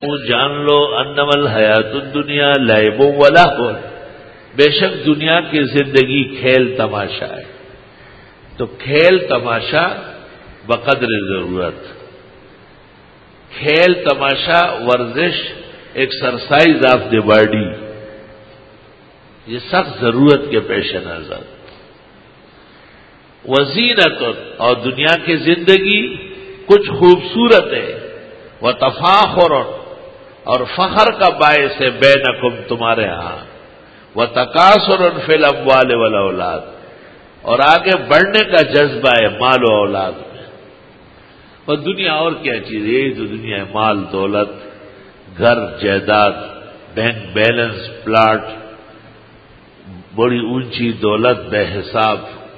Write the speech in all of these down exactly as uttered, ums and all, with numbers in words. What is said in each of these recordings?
جان لو انما الحیات الدنیا لعب و لہو، بے شک دنیا کی زندگی کھیل تماشا ہے. تو کھیل تماشا بقدر ضرورت، کھیل تماشا ورزش ایکسرسائز آف دی باڈی، یہ سخت ضرورت کے پیش نظر. وزینت، اور دنیا کی زندگی کچھ خوبصورت ہے. وتفاخر، اور فخر کا باعث ہے بینکم تمہارے ہاں. وتکاثر فی الاموال والاولاد، اور آگے بڑھنے کا جذبہ ہے مال و اولاد میں. اور دنیا اور کیا چیز ہے؟ یہی تو دنیا ہے، مال دولت، گھر جائیداد، بینک بیلنس، پلاٹ، بڑی اونچی دولت بے حساب.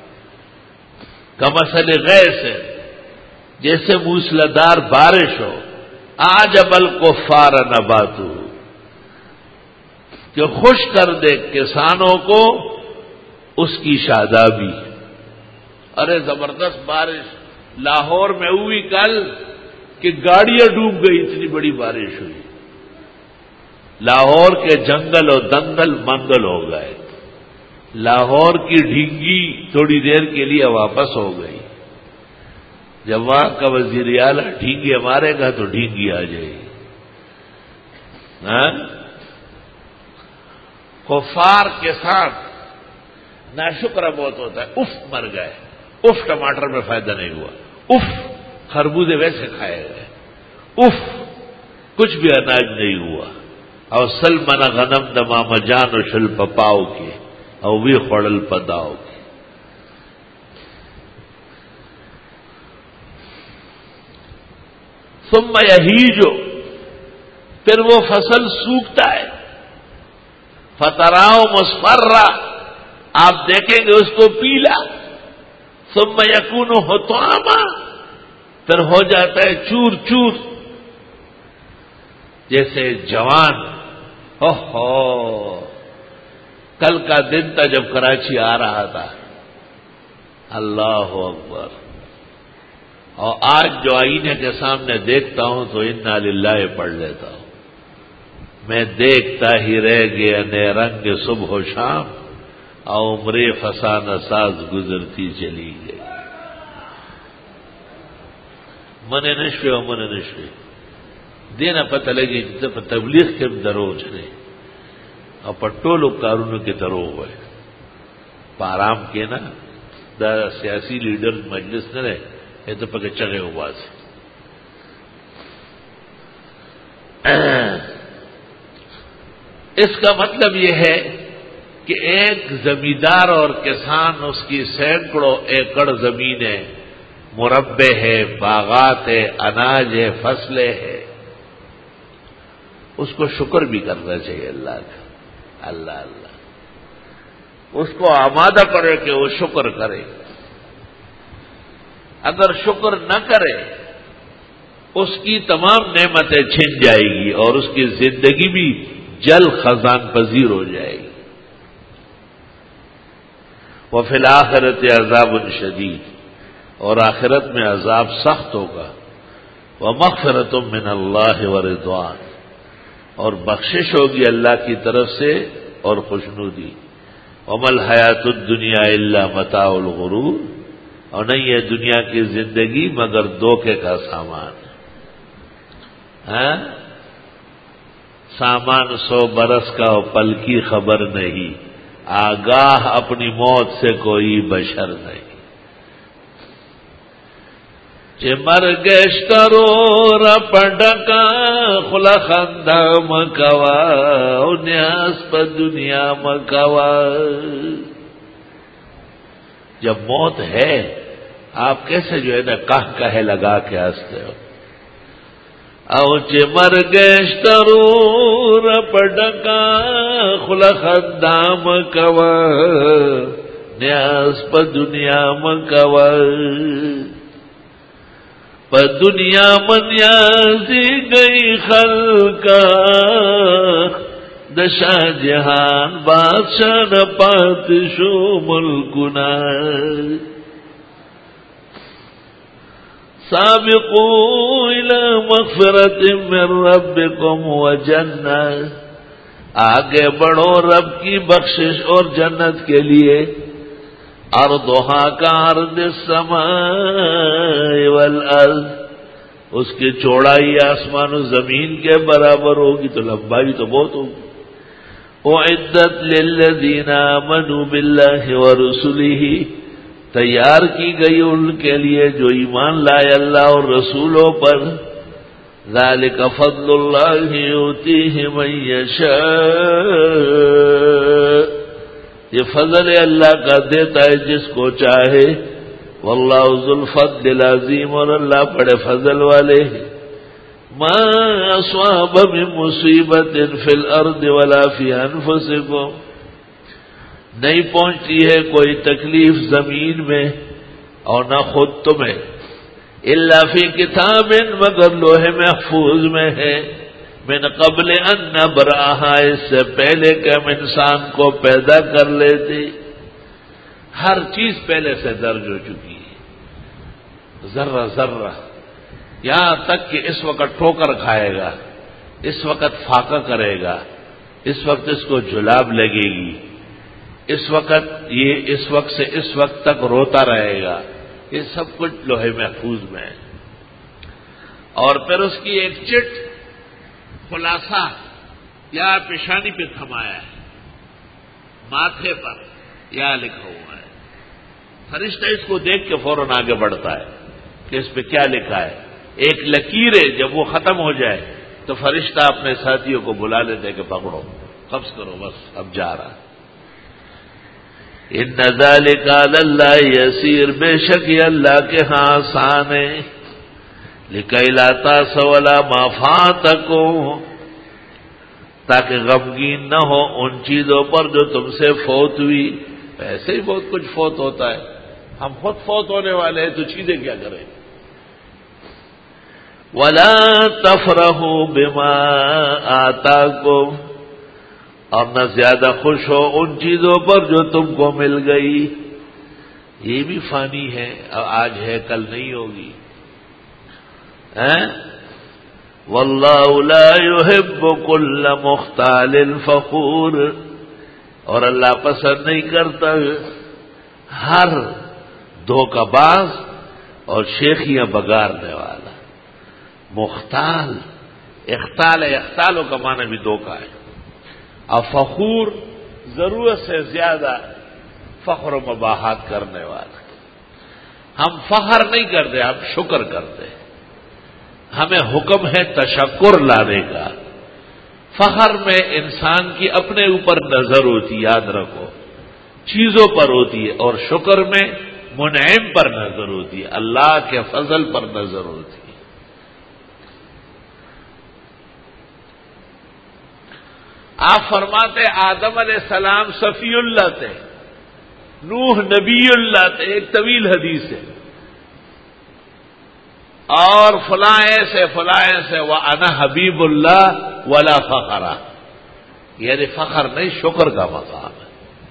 کمثل غیث، جیسے موسلادھار بارش ہو. اعجب الکفار نباتہ، کہ خوش کر دے کسانوں کو اس کی شادابی. ارے زبردست بارش لاہور میں ہوئی کل کہ گاڑیاں ڈوب گئی، اتنی بڑی بارش ہوئی. لاہور کے جنگل اور دنگل منگل ہو گئے. لاہور کی ڈھینگی تھوڑی دیر کے لیے واپس ہو گئی. جب وہاں کا وزیر اعلیٰ ڈھینگی مارے گا تو ڈھینگی آ جائے گی. ہاں، کفار کے ساتھ ناشکر بہت ہوتا ہے. اف مر گئے، اف ٹماٹر میں فائدہ نہیں ہوا، اف خربوزے ویسے کھائے گئے، اف کچھ بھی اناج نہیں ہوا. اور سلمن غنم دمام جان و شل پپاؤ کے اور وی خوڑل پداؤ کے. ثم یہیجو، پھر وہ فصل سوکھتا ہے. فتراؤ مصفرا، آپ دیکھیں گے اس کو پیلا. ثم یکون حطاما، پھر ہو جاتا ہے چور چور. جیسے جوان، اوہو کل کا دن تھا جب کراچی آ رہا تھا، اللہ اکبر. اور آج جو آئینے کے سامنے دیکھتا ہوں تو انا للہ پڑھ لیتا ہوں. میں دیکھتا ہی رہ گیا نئے رنگ صبح و شام، اور عمر فسانہ ساز گزرتی چلی گئی. من نشوے اور من نشوے دینا پتہ لگی جب تبلیغ کے دروج نے اور پٹولو کارونوں کے درو ہوئے. پارام کے نا دا سیاسی لیڈر مجلس نہ رہے، یہ تو پکے چگے ہوا سے. اس کا مطلب یہ ہے کہ ایک زمیندار اور کسان، اس کی سینکڑوں ایکڑ زمینیں، مربع ہے، باغات ہے، اناج ہے، فصلیں ہے. اس کو شکر بھی کرنا چاہیے اللہ کا. اللہ اللہ اس کو آمادہ کرے کہ وہ شکر کرے. اگر شکر نہ کرے اس کی تمام نعمتیں چھن جائے گی اور اس کی زندگی بھی جل خزان پذیر ہو جائے گی. وفی الآخرۃ عذاب شدید، اور آخرت میں عذاب سخت ہوگا. ومغفرۃ من اللہ ورضوان، اور بخشش ہوگی اللہ کی طرف سے اور خوشنودی. وما الحیات الدنیا الا متاع الغرور، اور نہیں ہے دنیا کی زندگی مگر دھوکے کا سامان. ہاں، سامان سو برس کا پل کی خبر نہیں، آگاہ اپنی موت سے کوئی بشر نہیں. چمر گشترو رپڈکا خلا خندہ مکوا نیاس پا دنیا مکوا. جب موت ہے آپ کیسے جو ہے نا کہہ کہے لگا کے ہنستے ہو. او چمر گشترو رپڈکا خلا خندہ مکوا نیاس پا دنیا مکوا. پر دنیا منیازی گئی خلقا دشا جہان بادشاہ نہ پات شو ملکنا. سابقوا إلى مغفرة من ربكم وجنة، آگے بڑھو رب کی بخشش اور جنت کے لیے، ارضھا کعرض السماء والارض، اس کی چوڑائی آسمان و زمین کے برابر ہوگی تو لمبائی تو بہت ہوگی۔ اعدت للذین آمنوا باللہ ورسلہ، تیار کی گئی ان کے لیے جو ایمان لائے اللہ اور رسولوں پر۔ ذالک فضل اللہ یؤتیہ من یشاء، یہ فضل اللہ کا دیتا ہے جس کو چاہے۔ واللہ ذو الفضل العظیم، اور اللہ بڑے فضل والے ہیں۔ ما اصاب من مصیبت فی الارض ولا فی انفسکم، نہیں پہنچتی ہے کوئی تکلیف زمین میں اور نہ خود تمہیں، الا فی کتاب، مگر لوح محفوظ میں ہے، من قبل ان نبرأہا، اس سے پہلے کہ ہم انسان کو پیدا کر لیتے۔ ہر چیز پہلے سے درج ہو چکی ہے، ذرہ ذرہ، یہاں تک کہ اس وقت ٹھوکر کھائے گا، اس وقت فاقہ کرے گا، اس وقت اس کو جلاب لگے گی، اس وقت یہ اس وقت سے اس وقت تک روتا رہے گا، یہ سب کچھ لوح محفوظ میں ہے۔ اور پھر اس کی ایک چٹ خلاصہ یا پیشانی پہ تھمایا ہے، ماتھے پر یا لکھا ہوا ہے۔ فرشتہ اس کو دیکھ کے فوراً آگے بڑھتا ہے کہ اس پہ کیا لکھا ہے۔ ایک لکیر ہے، جب وہ ختم ہو جائے تو فرشتہ اپنے ساتھیوں کو بلا لیتے کہ پکڑو، قبض کرو، بس اب جا رہا۔ ان ذالک علی اللہ یسیر، بے شک یہ اللہ کے ہاں آسان ہے۔ لکی لا تأسوا علی ما فاتکم، تاکہ غمگین نہ ہو ان چیزوں پر جو تم سے فوت ہوئی۔ ایسے ہی بہت کچھ فوت ہوتا ہے، ہم خود فوت ہونے والے ہیں تو چیزیں کیا کریں۔ ولا تفرحوا بما آتاکم، اور نہ زیادہ خوش ہو ان چیزوں پر جو تم کو مل گئی، یہ بھی فانی ہے، آج ہے کل نہیں ہوگی۔ واللہ لا يحب كل مختال فخور، اور اللہ پسند نہیں کرتا ہر دھوکہ باز اور شیخیاں بگارنے والا۔ مختال، اختال ہے، اختالوں کا معنی بھی دھوکہ ہے، اور فخور ضرورت سے زیادہ فخر و مباحات کرنے والا۔ ہم فخر نہیں کرتے، ہم شکر کرتے، ہمیں حکم ہے تشکر لانے کا۔ فخر میں انسان کی اپنے اوپر نظر ہوتی، یاد رکھو، چیزوں پر ہوتی ہے، اور شکر میں منعم پر نظر ہوتی ہے، اللہ کے فضل پر نظر ہوتی ہے۔ آپ فرماتے آدم علیہ السلام صفی اللہ تھے، نوح نبی اللہ تھے، ایک طویل حدیث ہے، اور فلاں سے فلاں سے وَأَنَا حبیب اللہ ولا فخرا، یعنی فخر نہیں، شکر کا مقام ہے۔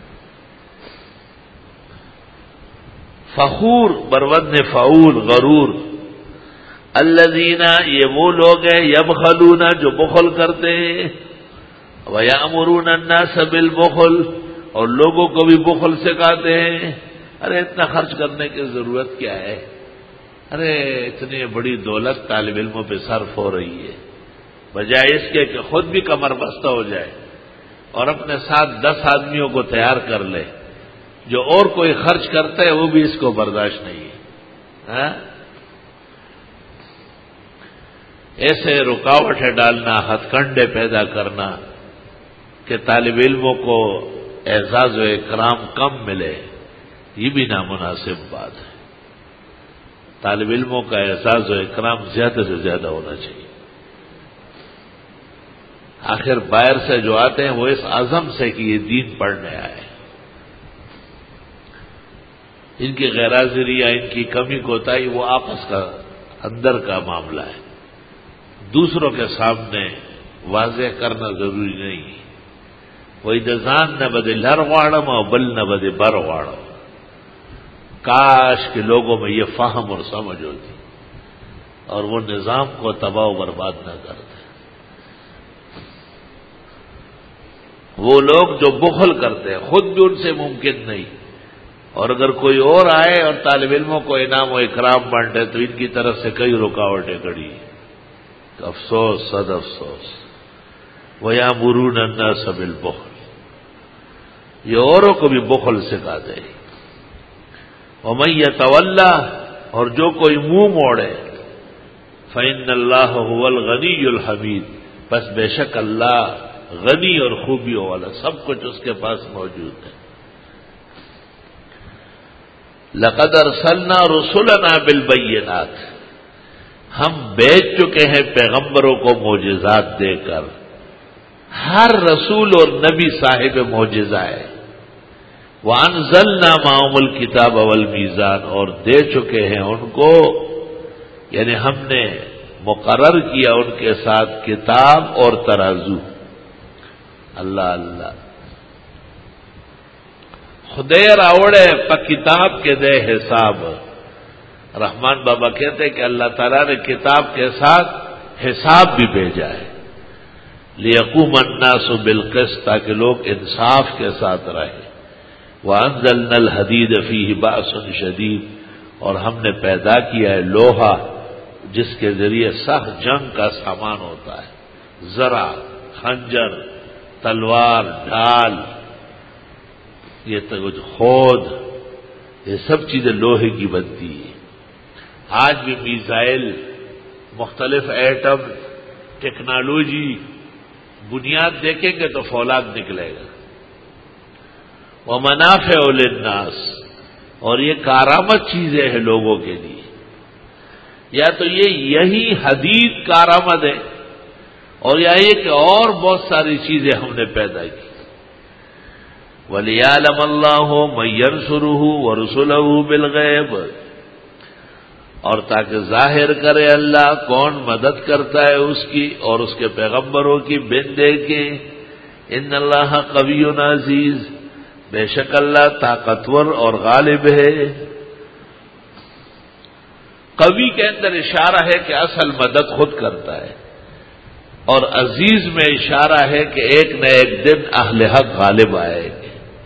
فخور برود فعول غرور، الذین، یہ وہ لوگ ہیں، یبخلون، جو بخل کرتے ہیں، وَيَأْمُرُونَ النَّاسَ بِالْبُخْلِ، اور لوگوں کو بھی بخل سکھاتے ہیں۔ ارے اتنا خرچ کرنے کی ضرورت کیا ہے، ارے اتنی بڑی دولت طالب علموں پہ صرف ہو رہی ہے، بجائے اس کے کہ خود بھی کمر بستہ ہو جائے اور اپنے ساتھ دس آدمیوں کو تیار کر لے، جو اور کوئی خرچ کرتا ہے وہ بھی اس کو برداشت نہیں ہے۔ ہاں؟ ایسے رکاوٹیں ڈالنا، ہتھ کنڈے پیدا کرنا کہ طالب علموں کو اعزاز و اکرام کم ملے، یہ بھی نامناسب بات ہے۔ طالب علموں کا اعزاز و اکرام زیادہ سے زیادہ ہونا چاہیے۔ آخر باہر سے جو آتے ہیں وہ اس عزم سے کہ یہ دین پڑھنے آئے، ان کی غیر حاضری یا ان کی کمی کوتاہی وہ آپس کا اندر کا معاملہ ہے، دوسروں کے سامنے واضح کرنا ضروری نہیں۔ وہی دزان نہ بدے لر واڑم اور بل نہ بدے بر واڑم، کاش کہ لوگوں میں یہ فہم اور سمجھ ہوتی۔ اور وہ نظام کو تباہ و برباد نہ کر دے۔ وہ لوگ جو بخل کرتے ہیں خود بھی ان سے ممکن نہیں، اور اگر کوئی اور آئے اور طالب علموں کو انعام و اکرام بانٹے تو ان کی طرف سے کئی رکاوٹیں کھڑی ہیں۔ افسوس صد افسوس۔ وَيَأْمُرُونَ النَّاسَ بِالْبُخْلِ، یہ اوروں کو بھی بخل سکھا دے۔ وَمَن يَتَوَلَّ، اور جو کوئی منہ موڑے، فَإِنَّ اللَّهَ هُوَ الْغَنِيُّ الْحَمِيدُ، بس بے شک اللہ غنی اور خوبیوں والا، سب کچھ اس کے پاس موجود ہے۔ لَقَدْ أَرْسَلْنَا رُسُلَنَا بِالْبَيِّنَاتِ، ہم بھیج چکے ہیں پیغمبروں کو معجزات دے کر۔ ہر رسول اور نبی صاحب معجزہ ہے۔ وَأَنزَلْنَا مَعَهُمُ الْكِتَابَ وَالْمِيزَانَ، اور دے چکے ہیں ان کو، یعنی ہم نے مقرر کیا ان کے ساتھ کتاب اور ترازو۔ اللہ اللہ، خدے راوڑے پا کتاب کے دے حساب۔ رحمان بابا کہتے کہ اللہ تعالیٰ نے کتاب کے ساتھ حساب بھی بھیجا ہے، لِيَقُومَ النَّاسُ بِالْقِسْطِ، تاکہ لوگ انصاف کے ساتھ رہیں۔ وَأَنزَلْنَا الْحَدِيدَ فِيهِ بَأْسٌ شَدِيدٌ، اور ہم نے پیدا کیا ہے لوہا جس کے ذریعے سخت جنگ کا سامان ہوتا ہے، زرع، خنجر، تلوار، ڈھال، یہ تو خود، یہ سب چیزیں لوہے کی بنتی ہیں۔ آج بھی میزائل، مختلف ایٹم ٹیکنالوجی، بنیاد دیکھیں گے تو فولاد نکلے گا۔ وَمَنَافِعُ لِلنَّاسِ، اور یہ کارآمد چیزیں ہیں لوگوں کے لیے، یا تو یہ یہی حدید کارآمد ہے، اور یا یہ کہ اور بہت ساری چیزیں ہم نے پیدا کی۔ وَلِيَعْلَمَ اللَّهُ مَن يَنصُرُهُ وَرُسُلَهُ بِالْغَيْبِ، اور تاکہ ظاہر کرے اللہ کون مدد کرتا ہے اس کی اور اس کے پیغمبروں کی بن دیکھے۔ ان اللہ قوی عزیز، بے شک اللہ طاقتور اور غالب ہے۔ قوی کے اندر اشارہ ہے کہ اصل مدد خود کرتا ہے، اور عزیز میں اشارہ ہے کہ ایک نہ ایک دن اہل حق غالب آئے گے۔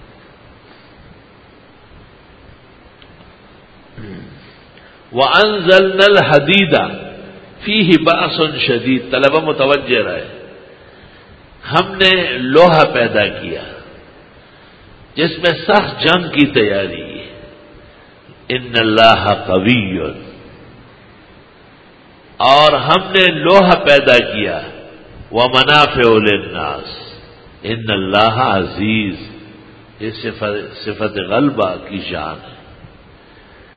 وَأَنزَلْنَا الْحَدِيدَ فِيهِ بَأْسٌ شَدِيدٌ، طلبہ متوجہ رہے، ہم نے لوہا پیدا کیا جس میں سخت جنگ کی تیاری ہے۔ ان اللہ قوی، اور ہم نے لوہا پیدا کیا وَمَنَافِعُ لِلنَّاسِ، ان اللہ عزیز، یہ صفت صفت غلبہ کی شان ہے۔